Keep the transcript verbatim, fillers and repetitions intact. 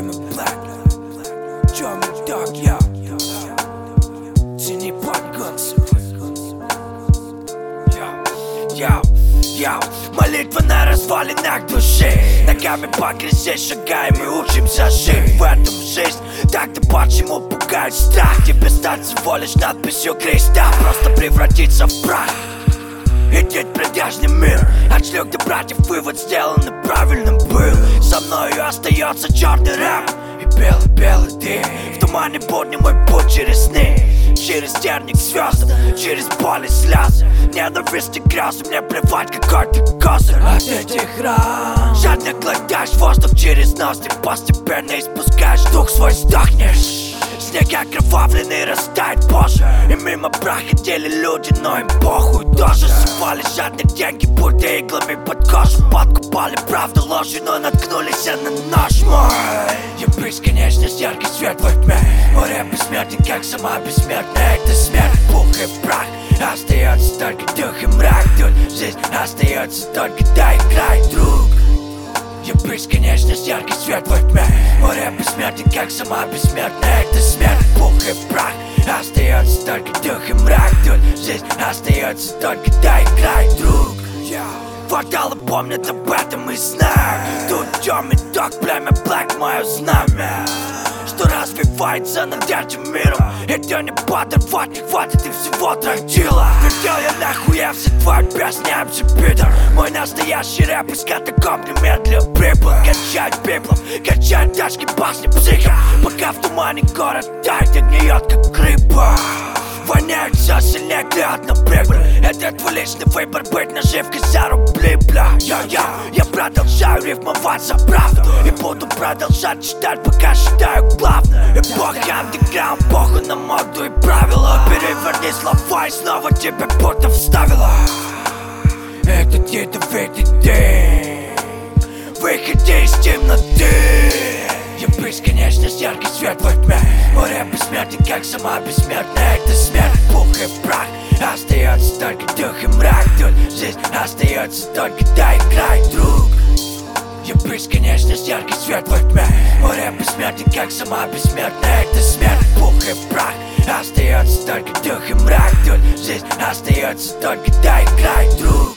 Пламя Black, черный дог, я цени подгонцев. Яу, яу, молитва на развалинах души. Ногами по грязи шагаем и учимся жить в этом жизнь. Так-то почему пугает страх? Тебе стать всего лишь надписью креста, просто превратиться в прах. Идет продажный мир, от шлюх до братьев вывод сделан и правильным был. Со мною остается черный рэп и белый-белый дым. В тумане будни мой путь через сны, через терник звезд, через боль и слезы. Ненависть и грязь, мне плевать, какой ты козырь. От этих ран жадно глотаешь воздух через нос, ты постепенно испускаешь дух свой, сдохнешь. Снег окровавленный растает позже, и мимо проходили люди, но им похуй тоже. Сували жадные деньги, будто иглами под кожу. Подкупали правду ложью, но наткнулись на нож мой. Я бесконечность, яркий свет во тьме. Море бессмертен, как сама бессмертная. Это смерть, пух и прах. Остается только дух и мрак. Тут жизнь остается только дай край, друг. Я бесконечность, яркий свет во тьме. Море бессмертен, как сама бессмертная. Это смерть, пух и прах. Остается только дух и мрак. Тут жизнь остается только дай край, друг. Кварталы помнят об этом и знают. Тут темный дог, племя Black, мое знамя, что развивается над этим миром. Это не подорвать, не хватит и всего тротила. Хотел я нахуя все твои песни, эмси Питер. Мой настоящий рэп из катакомб немедленно прибыл. Качать библов, качать тяжкие басни психа, пока в тумане город тает и гниет, как рыба. Воняет все сильнее, глядь на прибыль. Это твой личный выбор, быть наживкой за рубли, бля. Я-я, я продолжаю рифмовать за правду и буду продолжать читать, пока считаю главное. Эпоха андеграунд, похуй на моду и правила. Переверни слова и снова тебя будто вставила. Этот ядовитый день, выходи из темноты. Я бесконечность, яркий свет во тьме. Море бессмертен, как сама бессмертная. Это смерть, пух и прах. Остается только дух и мрак. Тут жизнь остается только дай край, друг. Я бесконечность, яркий свет во тьме. Море бессмертен, как сама бессмертная. Это смерть, пух и прах. Остается только дух и мрак. Тут жизнь остается только дай край, друг.